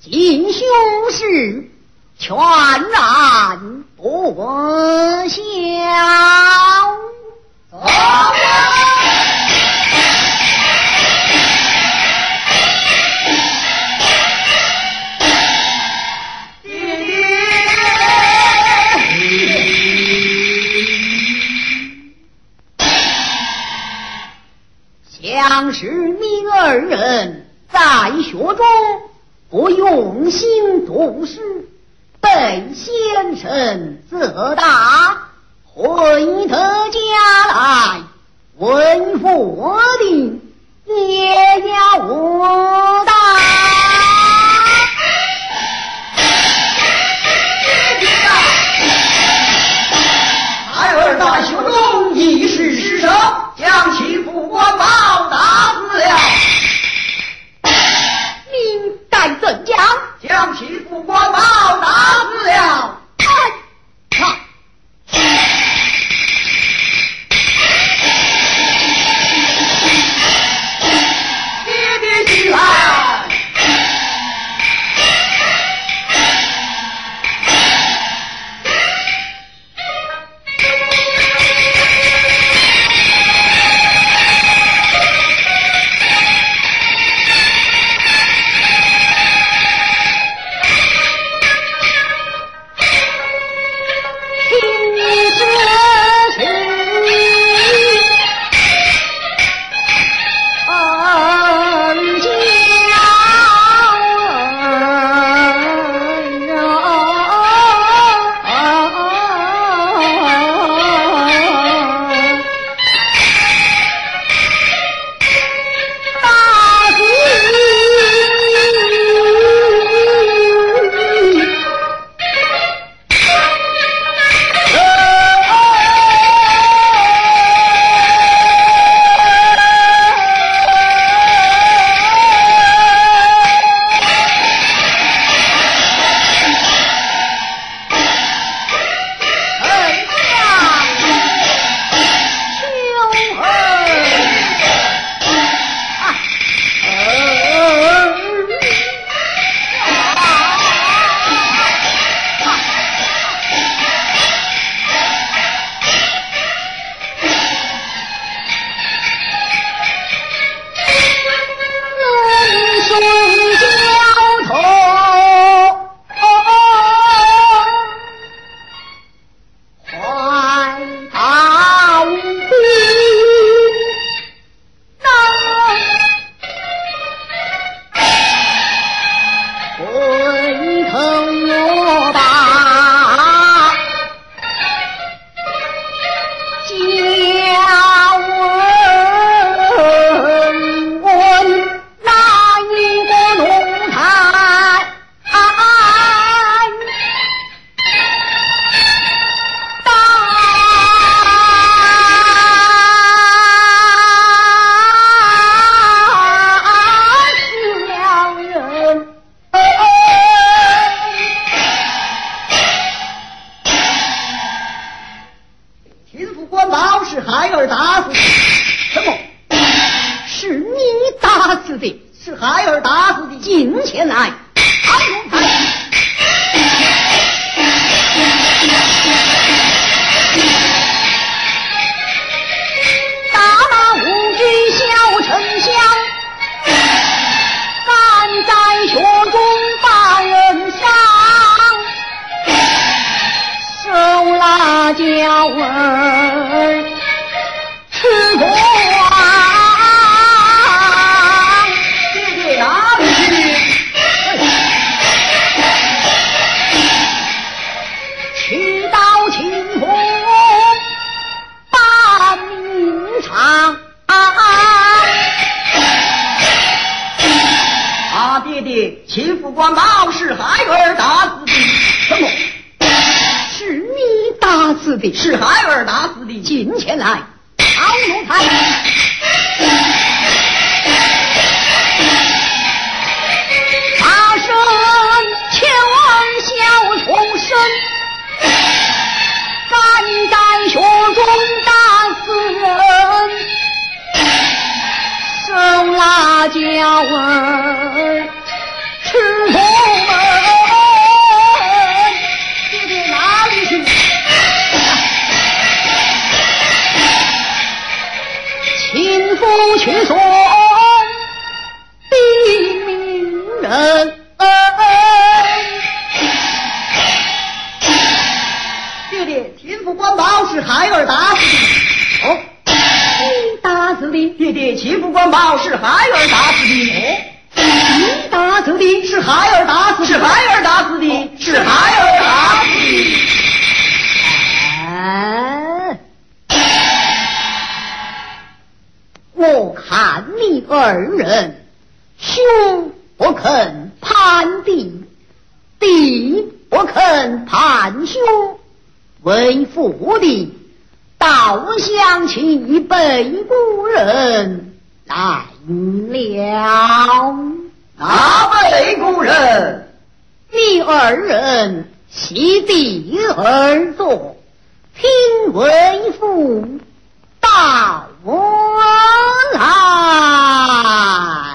进修士全然不孝。想是你二人在学中不用心读书，被先生责打，回得家来为父的也要我打。 孩儿在学中一时失手，将其父官报打死了。 您该怎讲？ 将其父官报打死了。爹爹起来！秦副官报是孩儿打死的。什么？ 是你打死的？ 是孩儿打死的。 进前来，曹奴才。大圣千万小重生，敢在学中打死人，手拉脚儿。吃过孩儿打死， 是孩儿打死的，是孩儿打死的。 我看你二人，兄不肯攀弟，弟不肯攀兄，为父的倒想起北国人来了。 哪北国人？ 你二人席地而坐，听为父道来。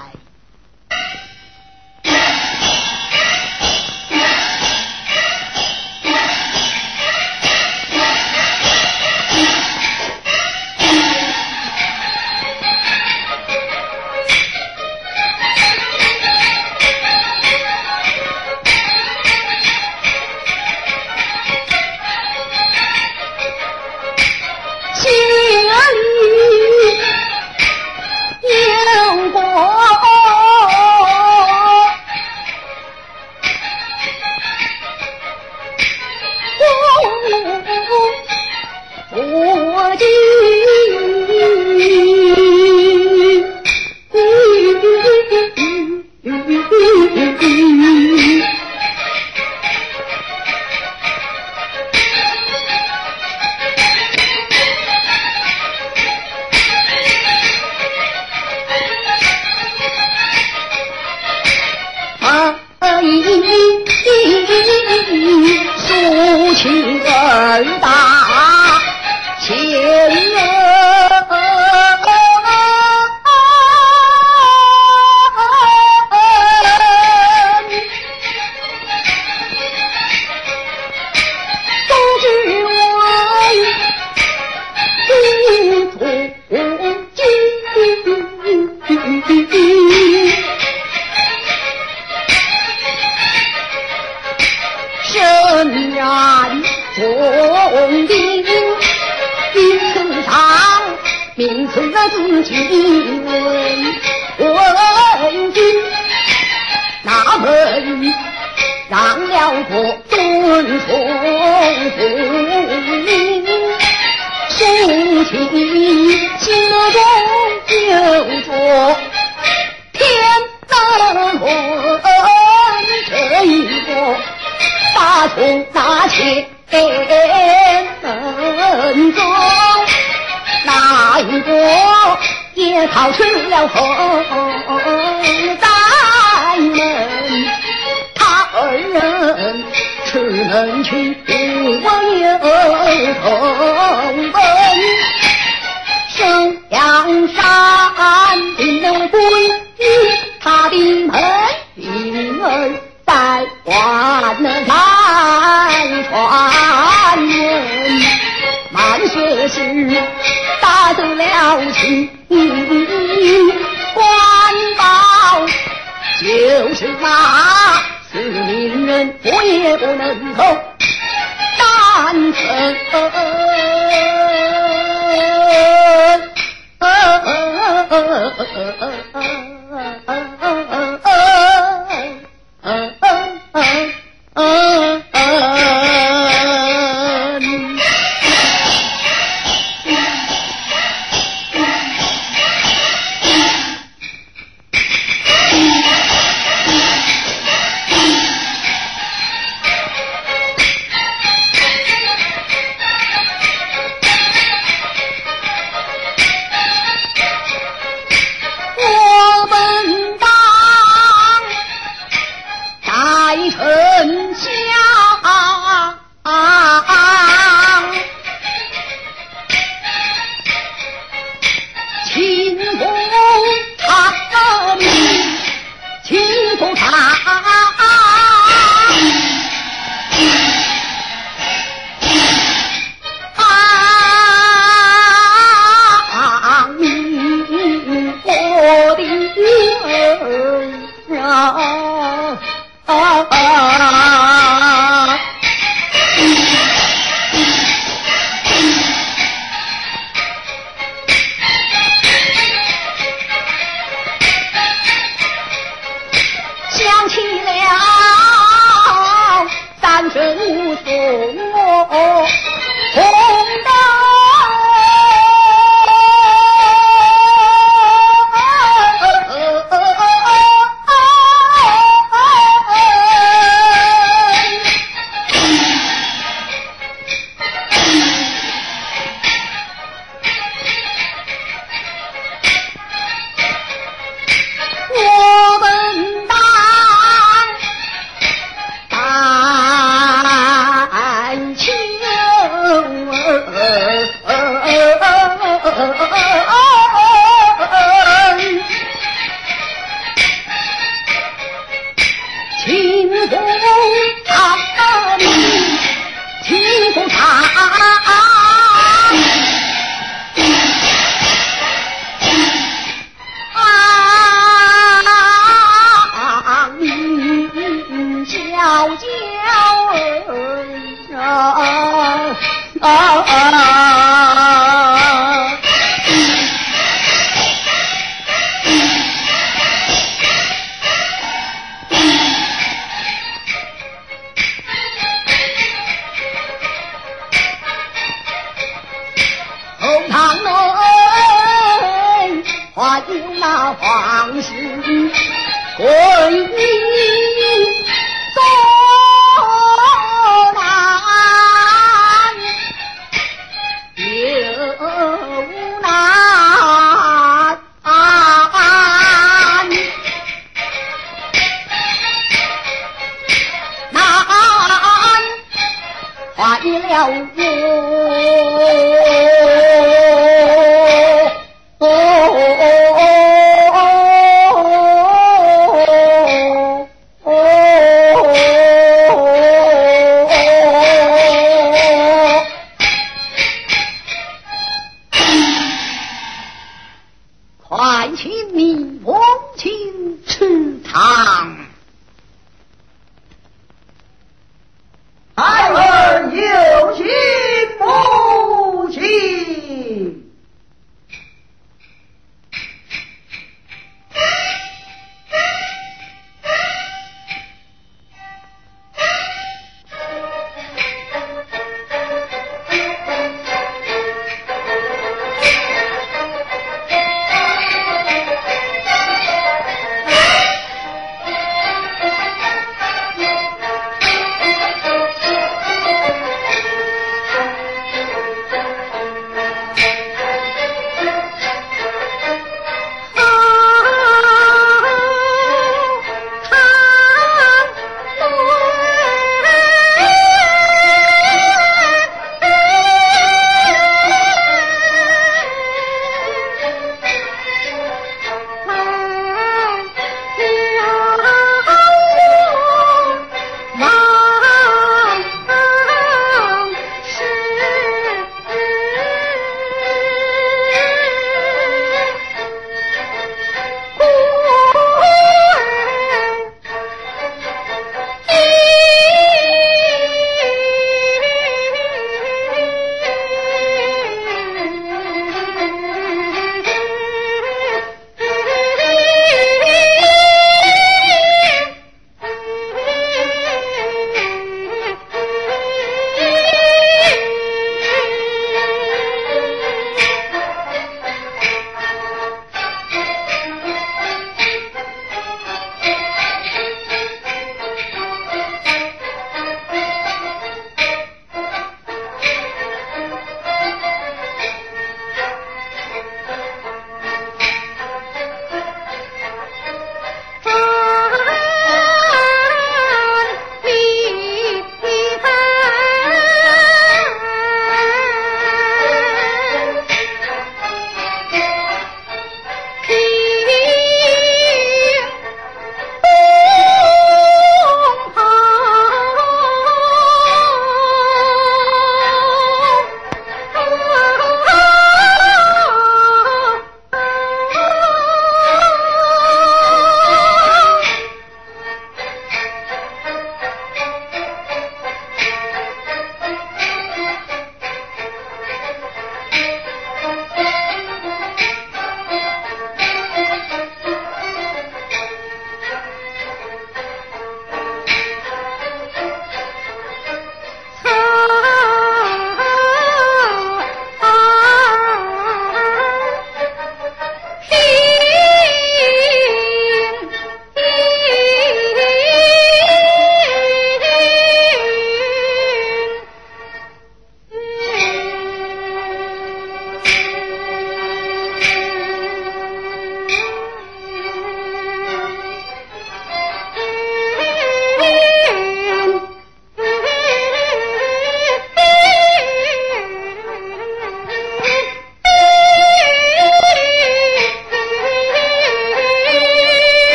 苏秦儿大前深然重兵，兵词上名词自己为君，那本让了国尊崇父名，苏秦心中就着天能论这一个大从那前能走，那一个也逃出了后大门，他二人只能去我有同奔，生阳山定能归他的门兵儿在万来传人，满学时打得了情，官报就是那是名人，我也不能够单我的儿啊！ 三生送我红刀。快请你母亲吃汤。 孩儿有请母亲。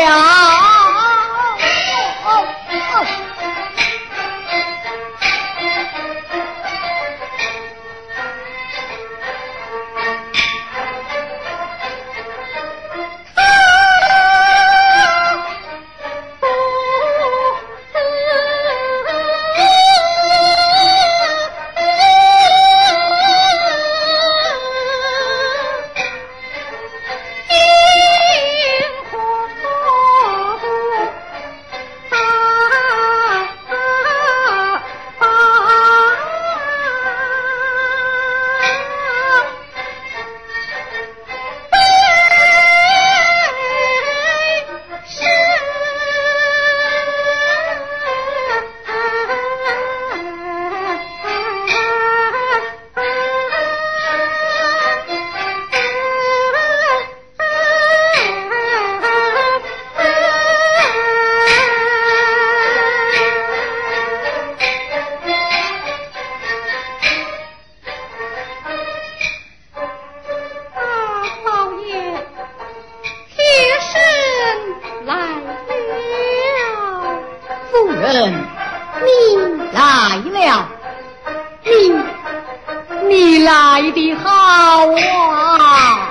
你来的好啊！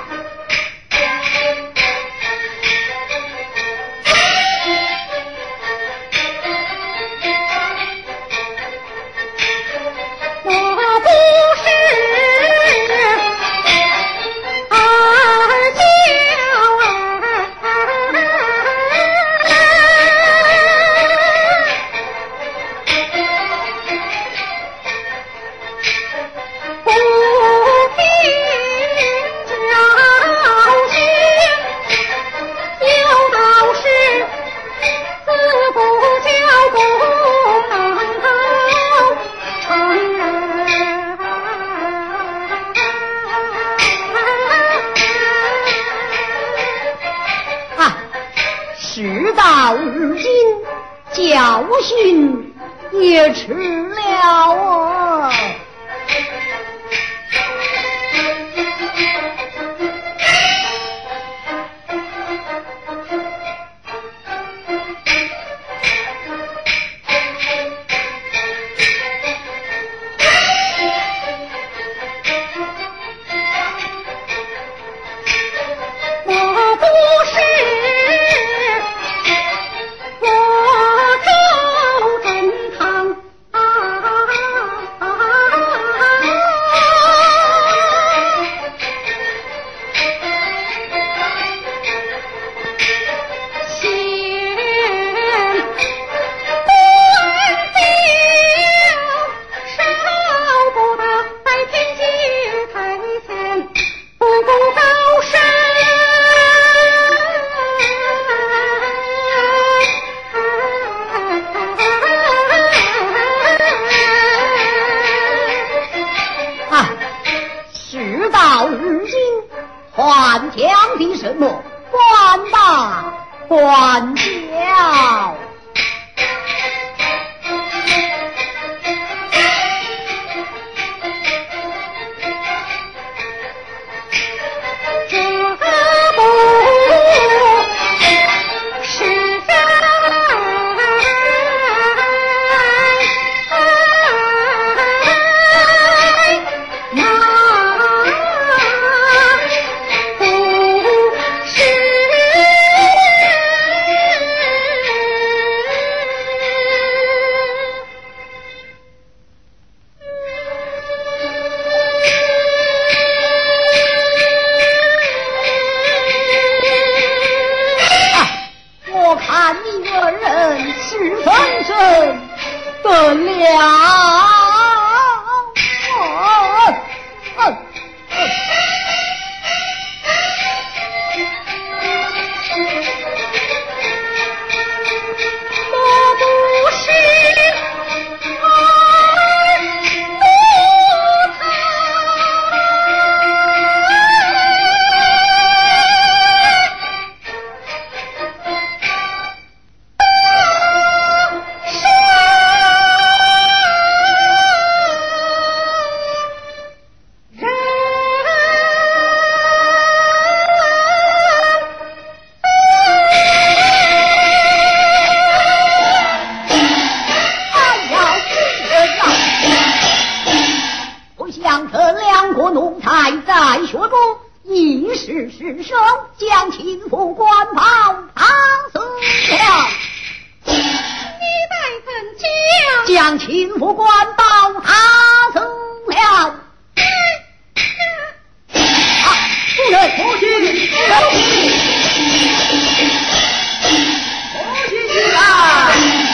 我不是儿娇不听教训，有道是子不教，不能成人。 啊，事到如今，教训也迟了啊！ 我不是我周正堂先官定，少不得在天机台前步步高升。 啊，事到如今，还讲的什么？官大官小。 这不是那不是相称两国奴才在学中一时失手，将秦府官袍打死了。 你待怎讲？ 将秦府官袍打死了。夫人， 夫妻，夫妻啊！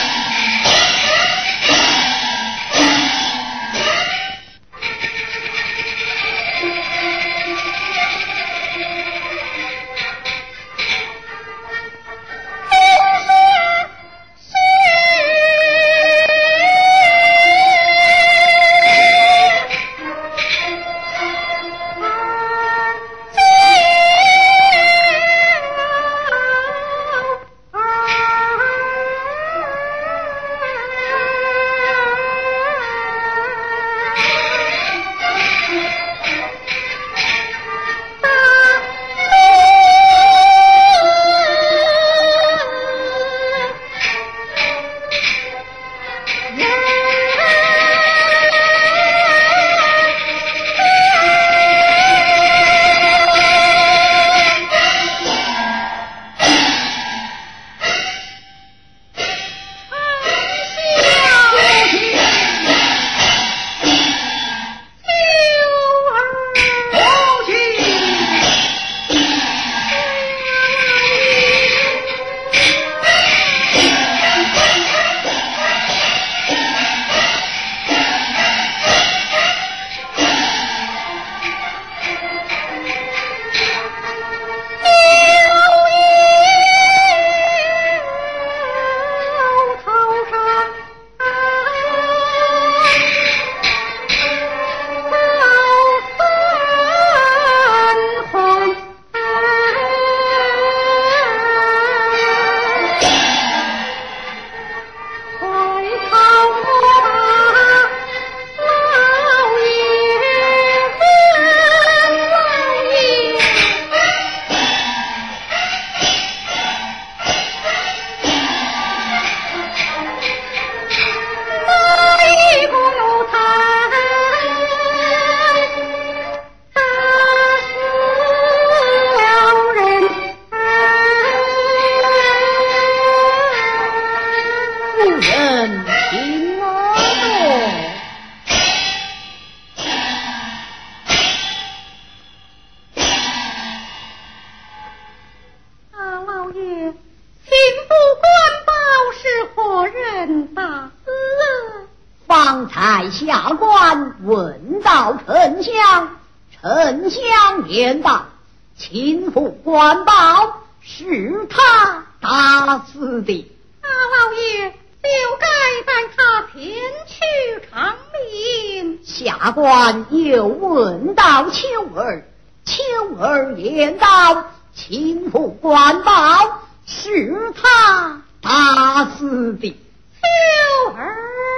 方才下官问到丞相，丞相言道：秦府官报是他打死的。 大老爷就该带他前去偿命。 下官又问到秋儿，秋儿言道：秦府官报是他打死的。 秋儿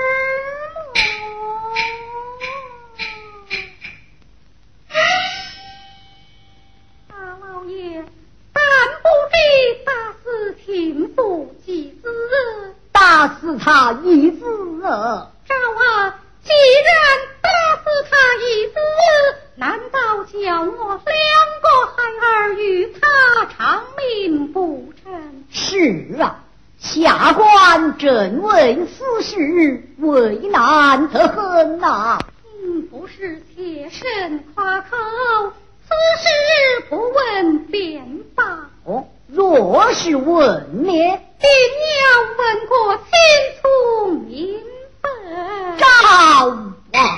大老爷，但不知打死秦府几子？ 打死他一子。 赵啊，既然打死他一子，难道叫我两个孩儿与他偿命不成？ 是啊，下官正为此事为难得很呐。 不是妾身夸口，此事不问便罢。 哦，若是问呢？ 定要问过清楚明白。 赵啊，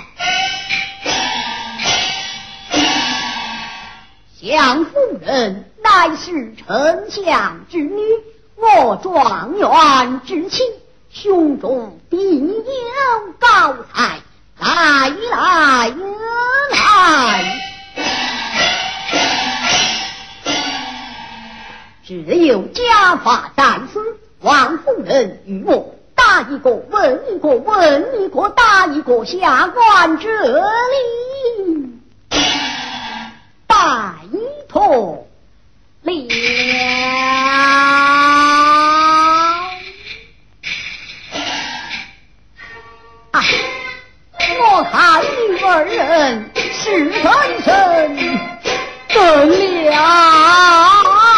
相夫人乃是丞相之女，我状元之妻，胸中必有高才。来来来，只有家法在此，王夫人与我答一个问一个，问一个答一个，下官这里拜托了。我看女儿人是本身得了。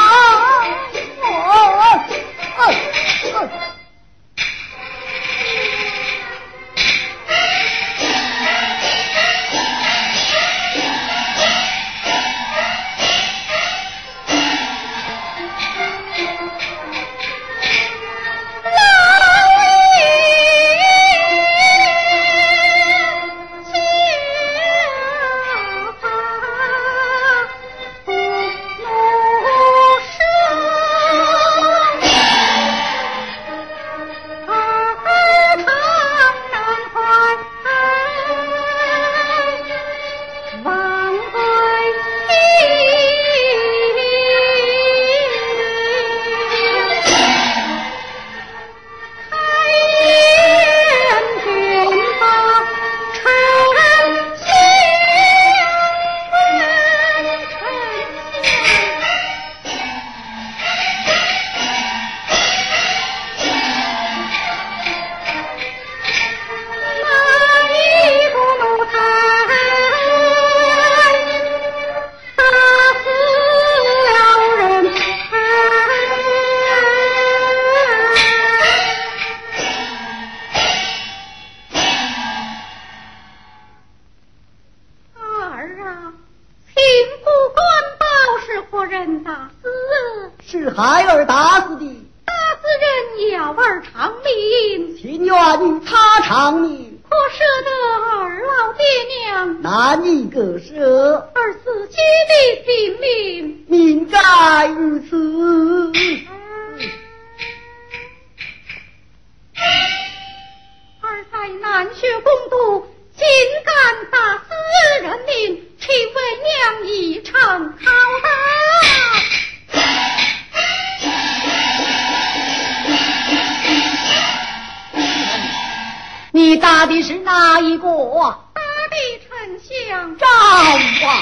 是孩儿打死的， 打死人要儿偿命， 情愿与他偿命， 可舍得二老爹娘， 难以割舍， 儿自己的性命， 命该如此。 儿在南学攻读，竟敢打死人民，岂为娘一场好打？ 你打的是哪一个？ 打的丞相赵王。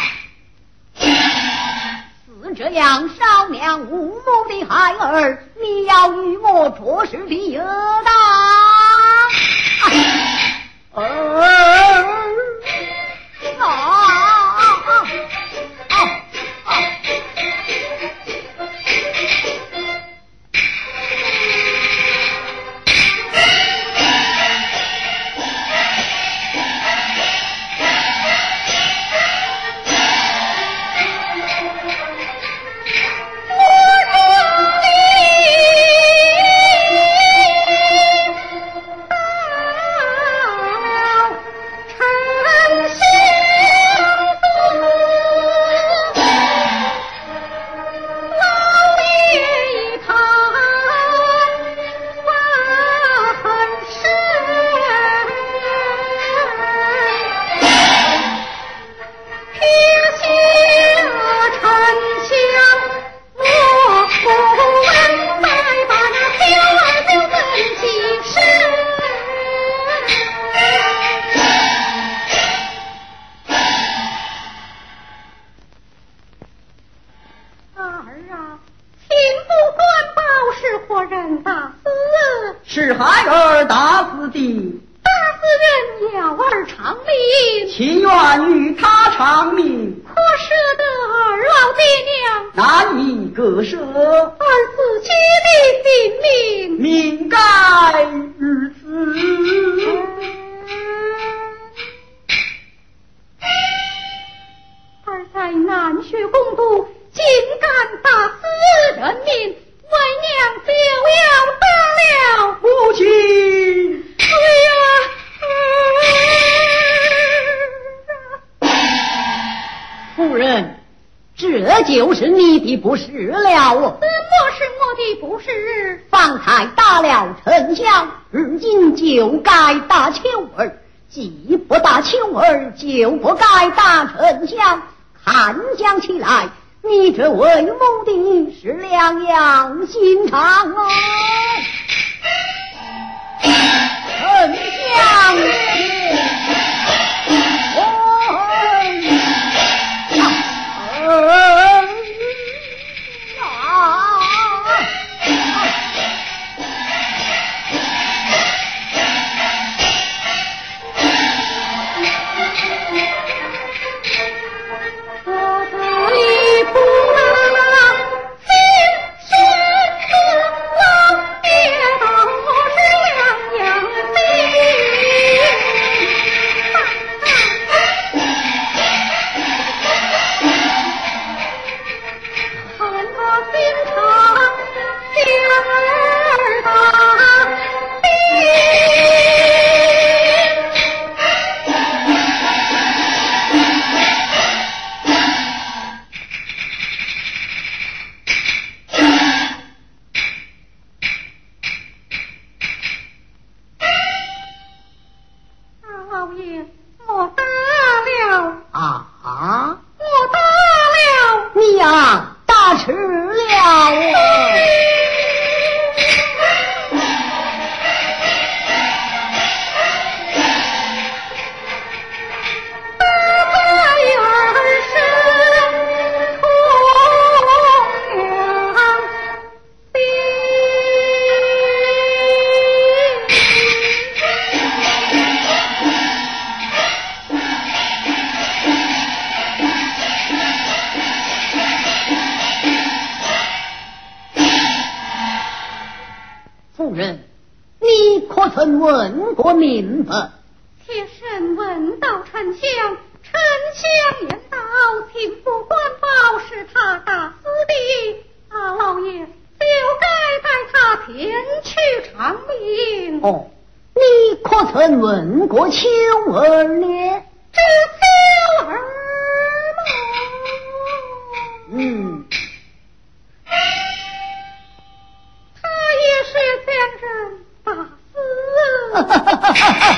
似这样少娘无谋的孩儿，你要与我着实的有当。是孩儿打死的， 打死人要儿偿命， 情愿与他偿命， 可舍得二老爹娘， 难以割舍， 儿自己的性命， 命该如此。 儿在南学攻读，竟敢打死人民，为娘就要得了。 父亲，夫人，这就是你的不是了。 怎么是我的不是？ 方才打了丞相，如今就该打秋儿，既不打秋儿，就不该打丞相。看讲起来，你这为谋的是两样心肠啊！丞相人，你可曾问过明白？ 妾身问到丞相，丞相言道，秦府官报是他大私的，老爷就该带他前去偿命。 哦，你可曾问过秋儿呢？ 这秋儿嗯， 他也是将人打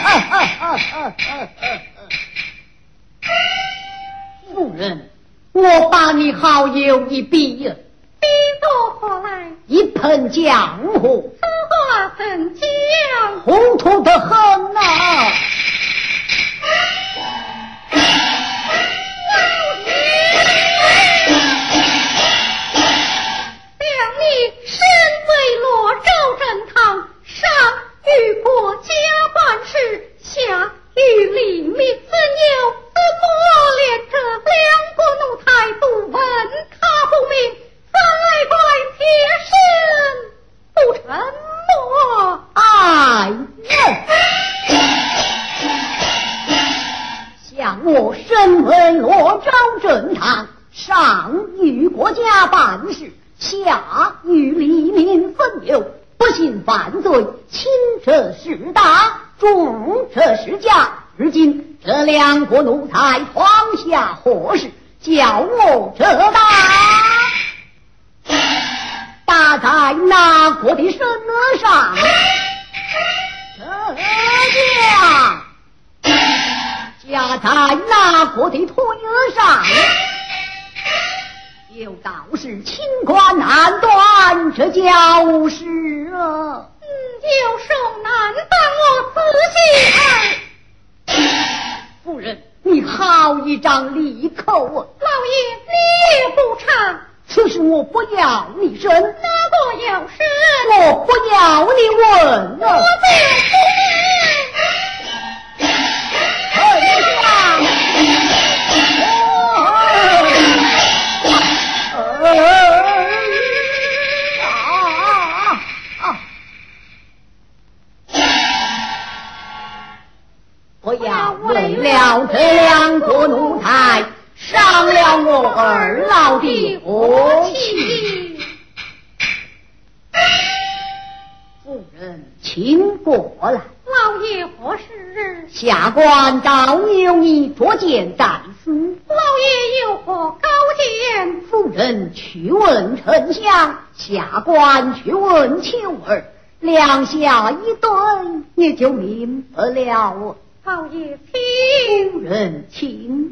死。 夫人，我把你好友一比， 比作何来？ 一盆浆糊， 此话怎讲？ 糊涂得很呐！ 与国家办事，下与黎民怎有？怎么连这两个奴才都问他不明，反来怪妾身不沉默？ 哎呀！像我身为罗昭正堂，上与国家办事，下与黎民分忧。不幸犯罪，轻者事大，重者事假。如今这两个奴才闯下祸事，叫我这打在哪国的身上？加在哪国的腿上？有道是清官难断这教事啊！ 有手难当我自己夫人，你好一张利口啊！ 老爷，你也不尝。 此事我不要你审，哪个要审？ 我不要你问啊！ 我就不我要为了这两个奴才，伤了我二老的和气。夫人，请过来。 老爷何事？ 下官早有你捉奸在此。 老爷有何高见？ 夫人去问丞相，下官去问秋儿，两下一对，你就明白了。 老爷请。 夫人请。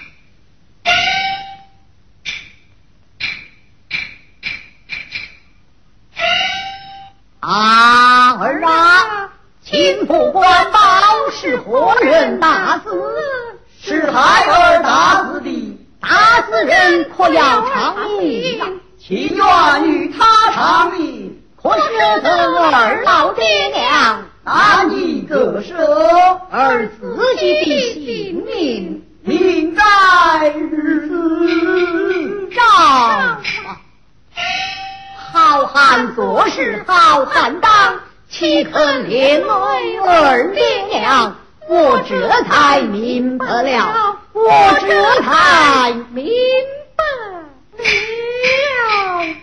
儿啊，秦府官报是何人打死？ 是孩儿打死的。 打死人可要偿命， 情愿与他偿命， 可是这二老爹娘难以割舍， 而自己的性命命在日上。好汉做事好汉当，岂肯连累二爹娘？我这才明白了，我这才明白了。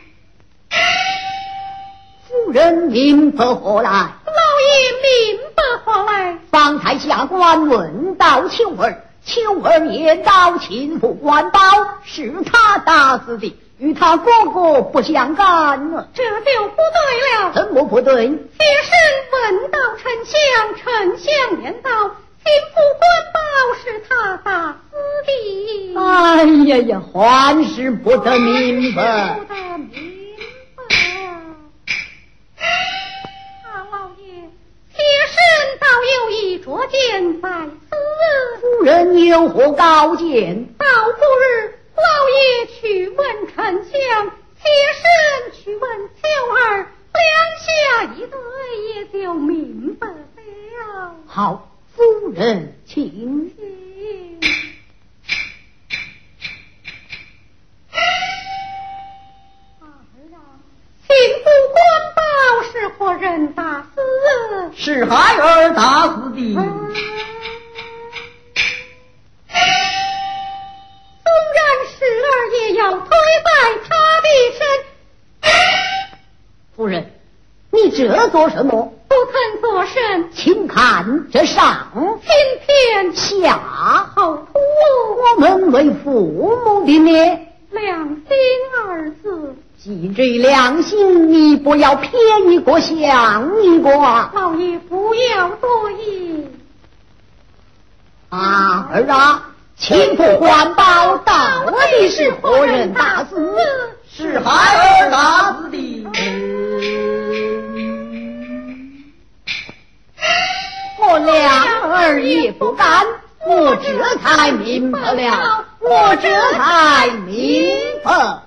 夫人明白何来？ 老爷明白何来？ 方才下官问到秋儿，秋儿言道秦府官报是他打死的，与他哥哥不相干了。 这就不对了。 怎么不对？ 妾身问到丞相，丞相言道秦府官报是他打死的。 哎呀呀，还是不得明白。 不得明白。老爷，妾身倒有一捉奸在此。 夫人有何高见？ 到不日老爷去问丞相，妾身去问秋儿，两下一对也就明白了。 好，夫人请。 秦府官报是何人打是孩儿打死的。 纵然是儿也要推在他的身。 夫人，你这做什么？ 不曾作甚， 请看这上今天下后图， 我们为父母的呢， 良心二字。 记着良心，你不要偏一个向一个。 老爷不要多疑。 儿啊，亲父还报到底是何人打死？ 是孩儿打死的。 我两儿也不敢，我这才明白了，我这才明白了。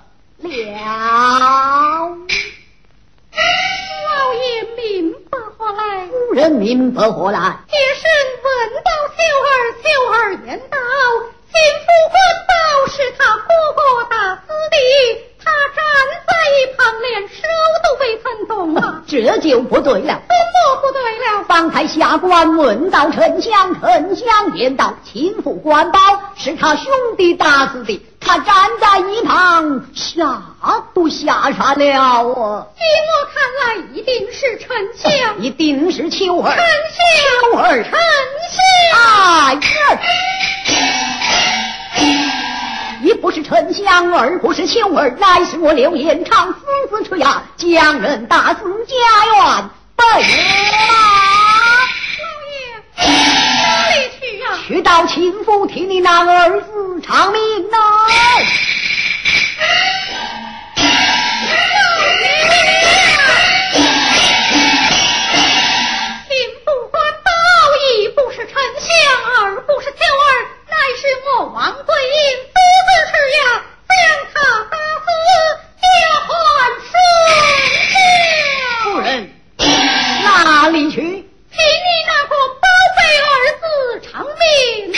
老爷明白何来？ 夫人明白何来？ 妾身闻到秀儿言道，心腹官道是他哥哥打死的，他站在一旁连手都未曾动啊！ 这就不对了。 怎么不对了？ 方才下官问到丞相，丞相言道，亲父官保是他兄弟打死的，他站在一旁吓都吓傻了啊！ 依我看来，一定是丞相， 一定是秋儿， 丞相， 秋儿， 丞相。 一不是丞相，二不是秋儿，乃是我刘延长私吹牙，将人打死，家园被老爷哪里去呀？ 去到亲父替你那儿子偿命呢。 亲父官保，一不是丞相，二不是秋儿，乃是我王贵英私自吃牙，将他打死，交还顺夫人哪里去？ 替你那个宝贝儿子偿命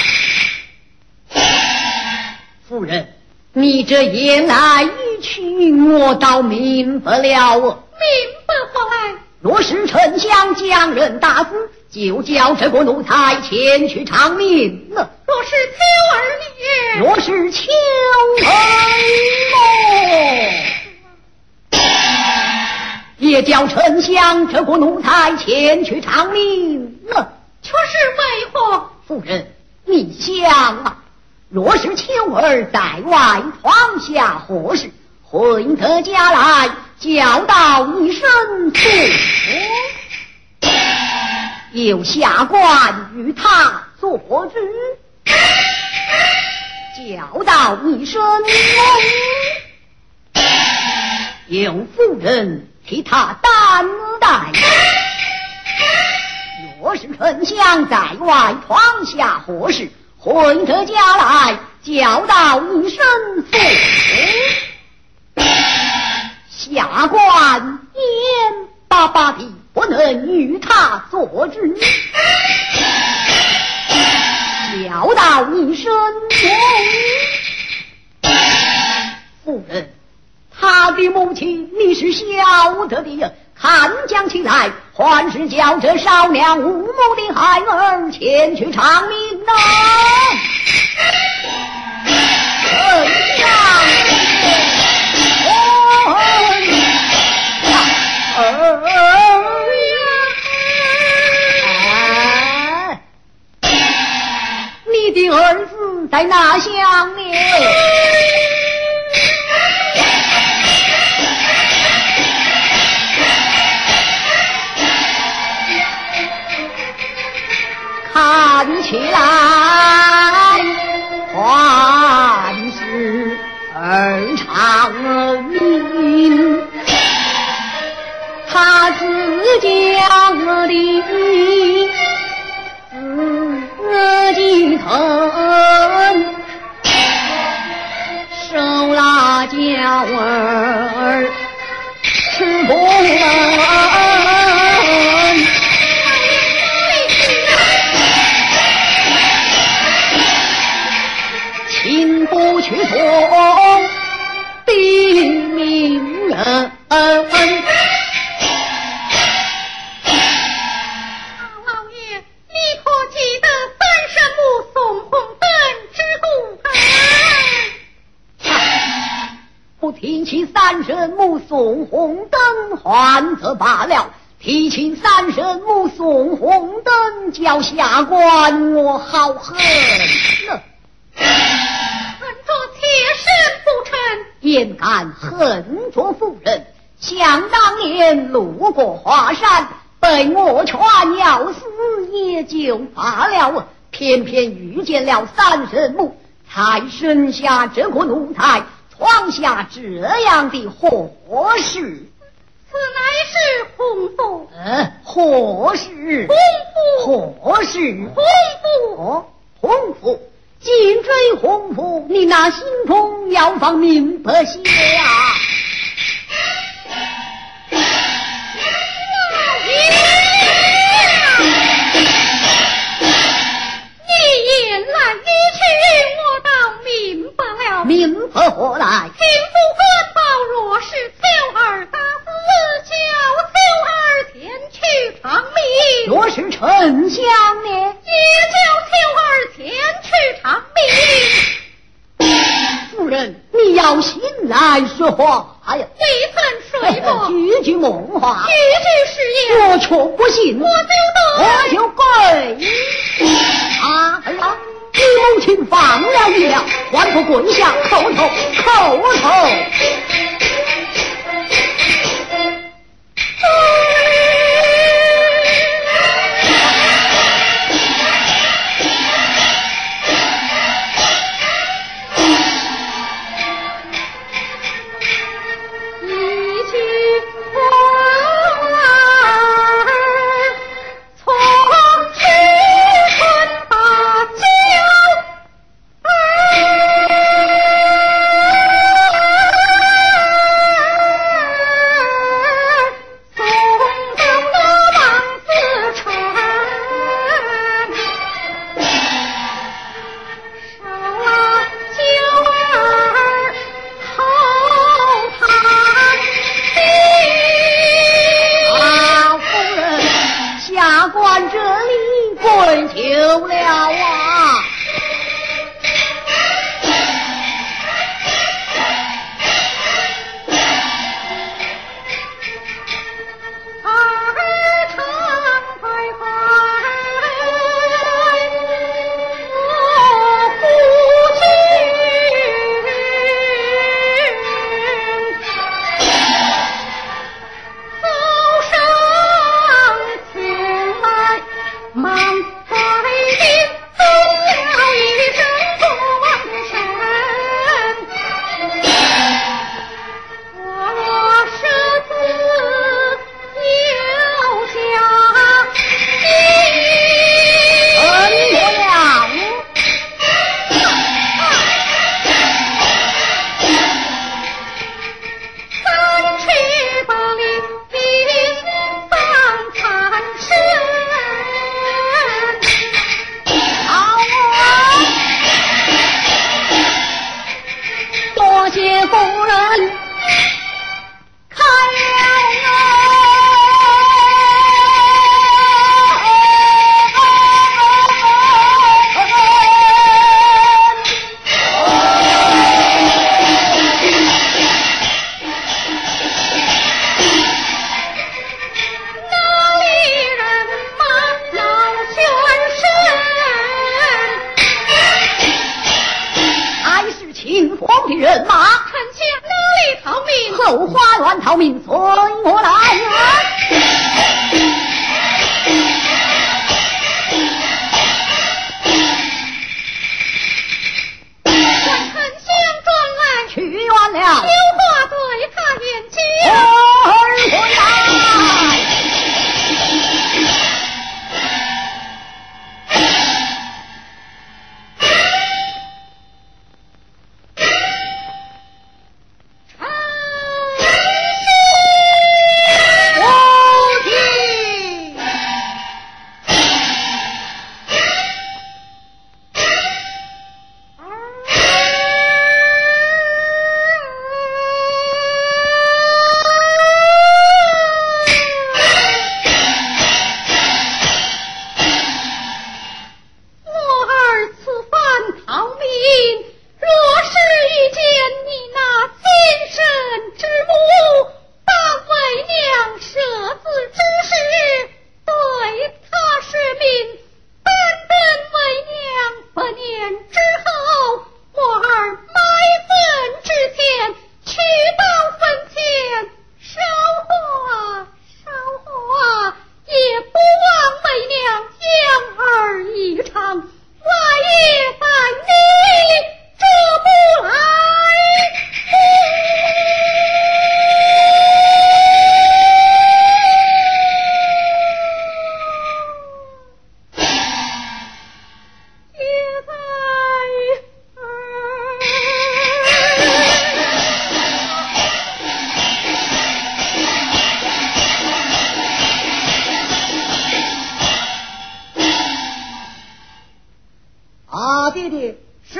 啊！ 夫人，你这言来一去，我倒明白了。 明白何来？ 若是丞相将人打死，就叫这个奴才前去偿命了。 若是秋儿你， 若是秋儿也叫丞相这个奴才前去偿命了。 却是为何？ 夫人，你想啊，若是秋儿在外闯下祸事，回得家来叫到一声父，有下官与他作主，叫到一声有夫人替他担待。若是丞相在外闯下祸事，回得家来叫到一声父，下官眼巴巴的不能与他作主，叫到一声夫人，他的母亲你是晓得的呀，看讲起来还是叫这少娘无母的孩儿前去偿命啊！你的儿子在哪乡呢？看起来还是儿偿命，他自家的自己疼，手拉家儿吃不完。亲不去做的名人， 提起三圣母送红灯还则罢了，提起三圣母送红灯叫下官我好恨了。 恨着妾身不成， 焉敢恨着夫人？想当年路过华山，被我劝要死也就罢了，偏偏遇见了三圣母，才生下这个奴才，闯下这样的祸事。 此乃是洪福。 祸事，祸事，洪福，紧追洪福，你那心中要放明白些啊！明白何来？ 贫富官报，若是秋儿打死，叫秋儿前去偿命； 若是丞相呢， 也叫秋儿前去偿命。 夫人，你要醒来说话呀！ 未曾睡过， 句句梦话， 句句是言， 我却不信，我就跪。儿郎，你母亲放了你了，还不跪下叩头。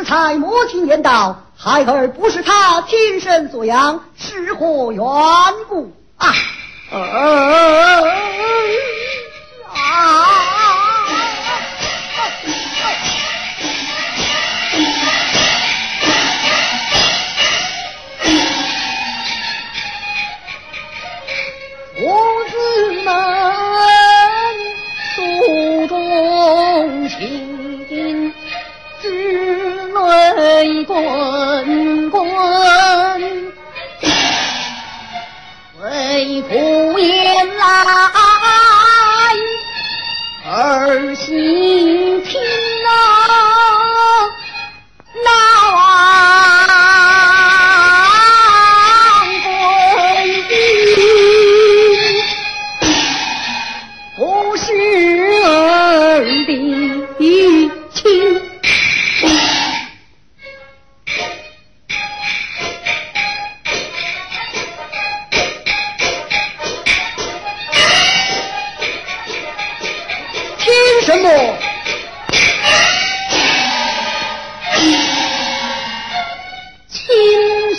刚才母亲言道，孩儿不是他亲生所养，是何缘故啊？父子们诉衷情，之泪滚滚，为父言来儿心听不是儿的情。凭什么？亲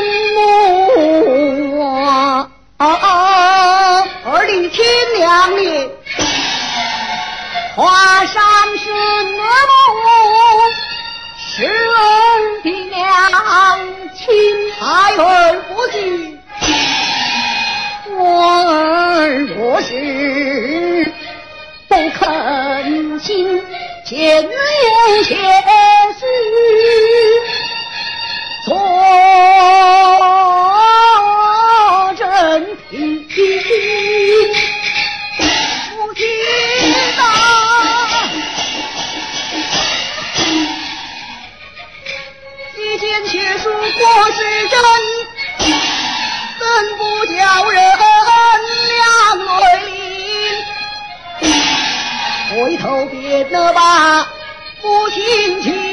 生母儿的天良烈，华山是母，是儿的娘亲，孩儿不惧。我儿若是不肯信，见有些事做真题，不知道既见且说过是真，怎不叫人两泪淋？回头别得把父亲情。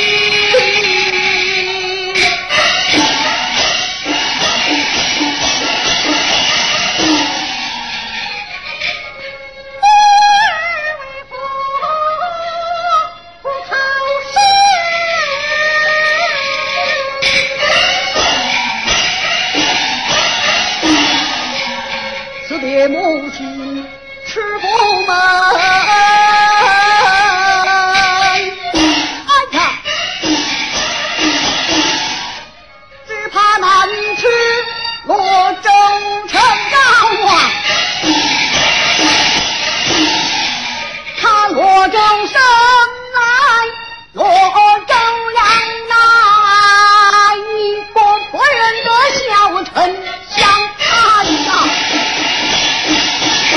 此别母亲吃不闷，哎呀，只怕难吃罗州城高啊，他罗州生来罗州养来一个仆人的小臣相看啊。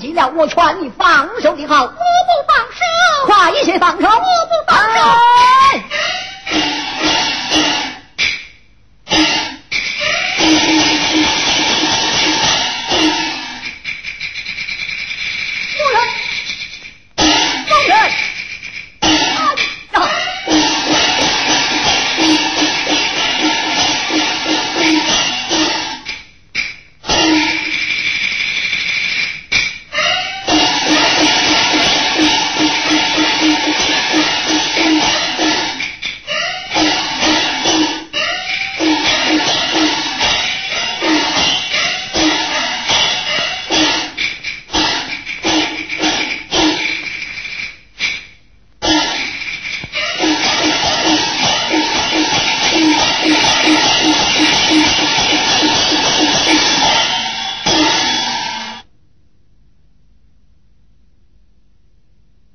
气了，我劝你放手的好。 我不放手， 快些放手， 我不放手。 哎